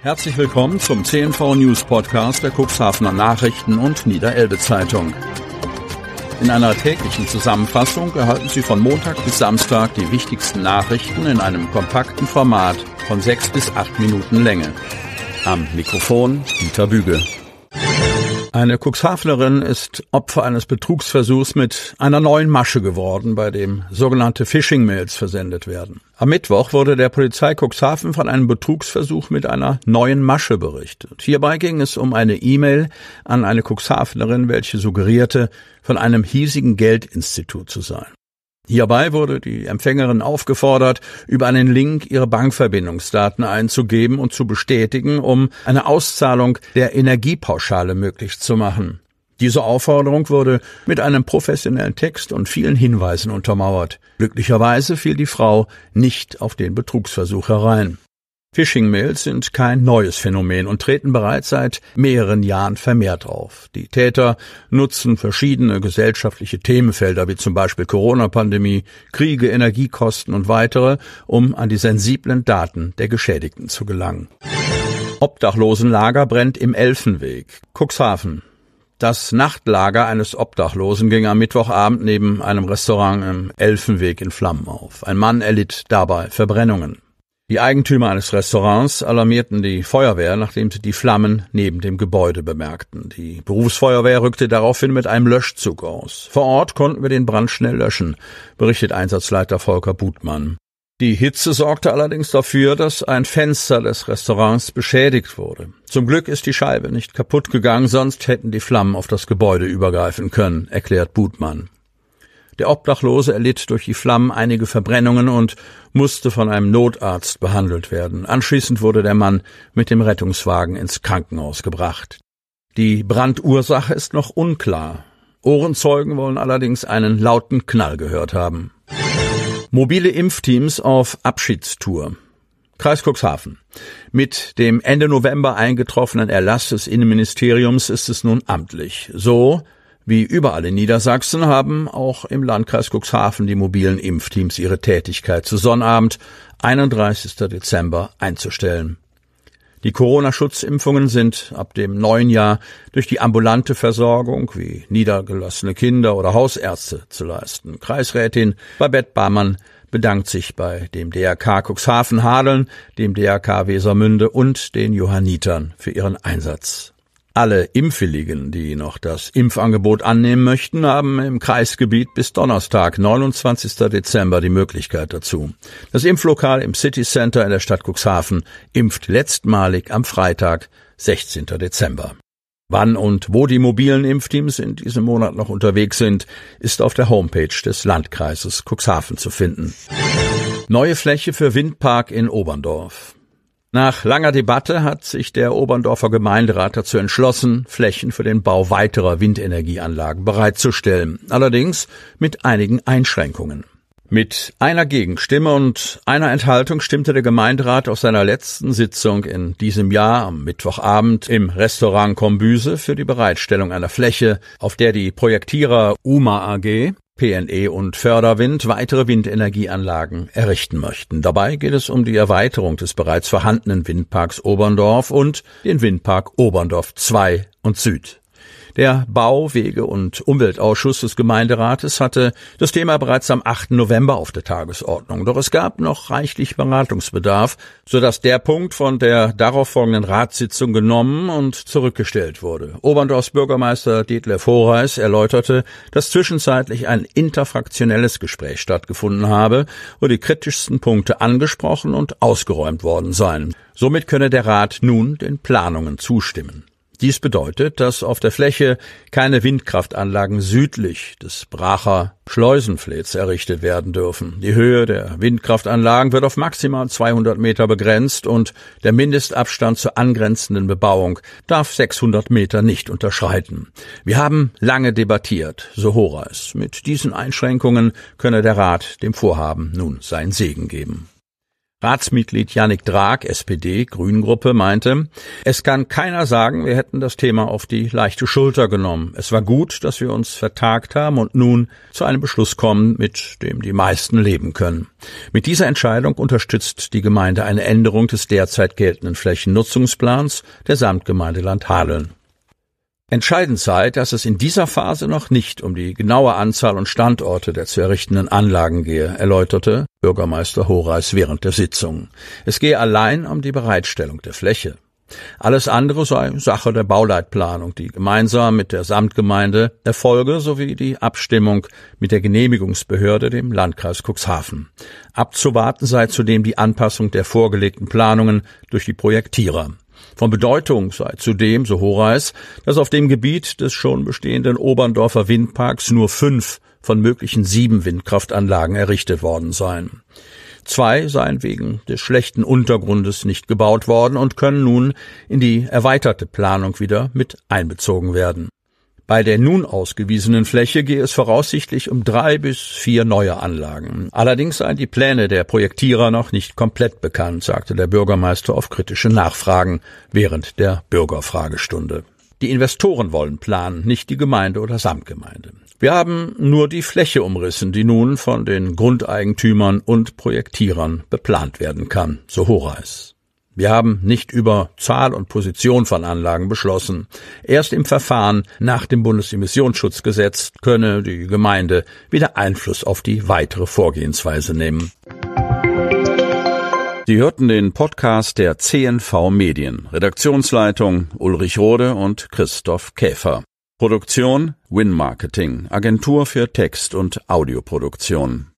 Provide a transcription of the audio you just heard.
Herzlich willkommen zum CNV News Podcast der Cuxhavener Nachrichten und Niederelbe Zeitung. In einer täglichen Zusammenfassung erhalten Sie von Montag bis Samstag die wichtigsten Nachrichten in einem kompakten Format von 6 bis 8 Minuten Länge. Am Mikrofon Dieter Büge. Eine Cuxhavenerin ist Opfer eines Betrugsversuchs mit einer neuen Masche geworden, bei dem sogenannte Phishing-Mails versendet werden. Am Mittwoch wurde der Polizei Cuxhaven von einem Betrugsversuch mit einer neuen Masche berichtet. Hierbei ging es um eine E-Mail an eine Cuxhavenerin, welche suggerierte, von einem hiesigen Geldinstitut zu sein. Hierbei wurde die Empfängerin aufgefordert, über einen Link ihre Bankverbindungsdaten einzugeben und zu bestätigen, um eine Auszahlung der Energiepauschale möglich zu machen. Diese Aufforderung wurde mit einem professionellen Text und vielen Hinweisen untermauert. Glücklicherweise fiel die Frau nicht auf den Betrugsversuch herein. Phishing-Mails sind kein neues Phänomen und treten bereits seit mehreren Jahren vermehrt auf. Die Täter nutzen verschiedene gesellschaftliche Themenfelder wie zum Beispiel Corona-Pandemie, Kriege, Energiekosten und weitere, um an die sensiblen Daten der Geschädigten zu gelangen. Obdachlosenlager brennt im Elfenweg, Cuxhaven. Das Nachtlager eines Obdachlosen ging am Mittwochabend neben einem Restaurant im Elfenweg in Flammen auf. Ein Mann erlitt dabei Verbrennungen. Die Eigentümer eines Restaurants alarmierten die Feuerwehr, nachdem sie die Flammen neben dem Gebäude bemerkten. Die Berufsfeuerwehr rückte daraufhin mit einem Löschzug aus. Vor Ort konnten wir den Brand schnell löschen, berichtet Einsatzleiter Volker Butmann. Die Hitze sorgte allerdings dafür, dass ein Fenster des Restaurants beschädigt wurde. Zum Glück ist die Scheibe nicht kaputt gegangen, sonst hätten die Flammen auf das Gebäude übergreifen können, erklärt Butmann. Der Obdachlose erlitt durch die Flammen einige Verbrennungen und musste von einem Notarzt behandelt werden. Anschließend wurde der Mann mit dem Rettungswagen ins Krankenhaus gebracht. Die Brandursache ist noch unklar. Ohrenzeugen wollen allerdings einen lauten Knall gehört haben. Mobile Impfteams auf Abschiedstour. Kreis Cuxhaven. Mit dem Ende November eingetroffenen Erlass des Innenministeriums ist es nun amtlich. So wie überall in Niedersachsen haben auch im Landkreis Cuxhaven die mobilen Impfteams ihre Tätigkeit zu Sonnabend, 31. Dezember, einzustellen. Die Corona-Schutzimpfungen sind ab dem neuen Jahr durch die ambulante Versorgung wie niedergelassene Kinder oder Hausärzte zu leisten. Kreisrätin Babette Barmann bedankt sich bei dem DRK Cuxhaven Hadeln, dem DRK Wesermünde und den Johannitern für ihren Einsatz. Alle Impfwilligen, die noch das Impfangebot annehmen möchten, haben im Kreisgebiet bis Donnerstag, 29. Dezember, die Möglichkeit dazu. Das Impflokal im City Center in der Stadt Cuxhaven impft letztmalig am Freitag, 16. Dezember. Wann und wo die mobilen Impfteams in diesem Monat noch unterwegs sind, ist auf der Homepage des Landkreises Cuxhaven zu finden. Neue Fläche für Windpark in Oberndorf. Nach langer Debatte hat sich der Oberndorfer Gemeinderat dazu entschlossen, Flächen für den Bau weiterer Windenergieanlagen bereitzustellen, allerdings mit einigen Einschränkungen. Mit einer Gegenstimme und einer Enthaltung stimmte der Gemeinderat auf seiner letzten Sitzung in diesem Jahr am Mittwochabend im Restaurant Kombüse für die Bereitstellung einer Fläche, auf der die Projektierer UMA AG, PNE und Förderwind weitere Windenergieanlagen errichten möchten. Dabei geht es um die Erweiterung des bereits vorhandenen Windparks Oberndorf und den Windpark Oberndorf 2 und Süd. Der Bau-, Wege- und Umweltausschuss des Gemeinderates hatte das Thema bereits am 8. November auf der Tagesordnung. Doch es gab noch reichlich Beratungsbedarf, sodass der Punkt von der darauf folgenden Ratssitzung genommen und zurückgestellt wurde. Oberndorfs Bürgermeister Detlef Horeis erläuterte, dass zwischenzeitlich ein interfraktionelles Gespräch stattgefunden habe, wo die kritischsten Punkte angesprochen und ausgeräumt worden seien. Somit könne der Rat nun den Planungen zustimmen. Dies bedeutet, dass auf der Fläche keine Windkraftanlagen südlich des Bracher Schleusenflets errichtet werden dürfen. Die Höhe der Windkraftanlagen wird auf maximal 200 Meter begrenzt und der Mindestabstand zur angrenzenden Bebauung darf 600 Meter nicht unterschreiten. Wir haben lange debattiert, so Horeis. Mit diesen Einschränkungen könne der Rat dem Vorhaben nun seinen Segen geben. Ratsmitglied Yannick Drag, SPD, Grüngruppe, meinte, es kann keiner sagen, wir hätten das Thema auf die leichte Schulter genommen. Es war gut, dass wir uns vertagt haben und nun zu einem Beschluss kommen, mit dem die meisten leben können. Mit dieser Entscheidung unterstützt die Gemeinde eine Änderung des derzeit geltenden Flächennutzungsplans der Samtgemeinde Landhadeln. Entscheidend sei, dass es in dieser Phase noch nicht um die genaue Anzahl und Standorte der zu errichtenden Anlagen gehe, erläuterte Bürgermeister Horeis während der Sitzung. Es gehe allein um die Bereitstellung der Fläche. Alles andere sei Sache der Bauleitplanung, die gemeinsam mit der Samtgemeinde erfolge, sowie die Abstimmung mit der Genehmigungsbehörde, dem Landkreis Cuxhaven. Abzuwarten sei zudem die Anpassung der vorgelegten Planungen durch die Projektierer. Von Bedeutung sei zudem, so Horeis, dass auf dem Gebiet des schon bestehenden Oberndorfer Windparks nur 5 von möglichen 7 Windkraftanlagen errichtet worden seien. 2 seien wegen des schlechten Untergrundes nicht gebaut worden und können nun in die erweiterte Planung wieder mit einbezogen werden. Bei der nun ausgewiesenen Fläche gehe es voraussichtlich um 3 bis 4 neue Anlagen. Allerdings seien die Pläne der Projektierer noch nicht komplett bekannt, sagte der Bürgermeister auf kritische Nachfragen während der Bürgerfragestunde. Die Investoren wollen planen, nicht die Gemeinde oder Samtgemeinde. Wir haben nur die Fläche umrissen, die nun von den Grundeigentümern und Projektierern beplant werden kann, so Horeis. Wir haben nicht über Zahl und Position von Anlagen beschlossen. Erst im Verfahren nach dem Bundesemissionsschutzgesetz könne die Gemeinde wieder Einfluss auf die weitere Vorgehensweise nehmen. Sie hörten den Podcast der CNV Medien. Redaktionsleitung Ulrich Rode und Christoph Käfer. Produktion Win Marketing, Agentur für Text- und Audioproduktion.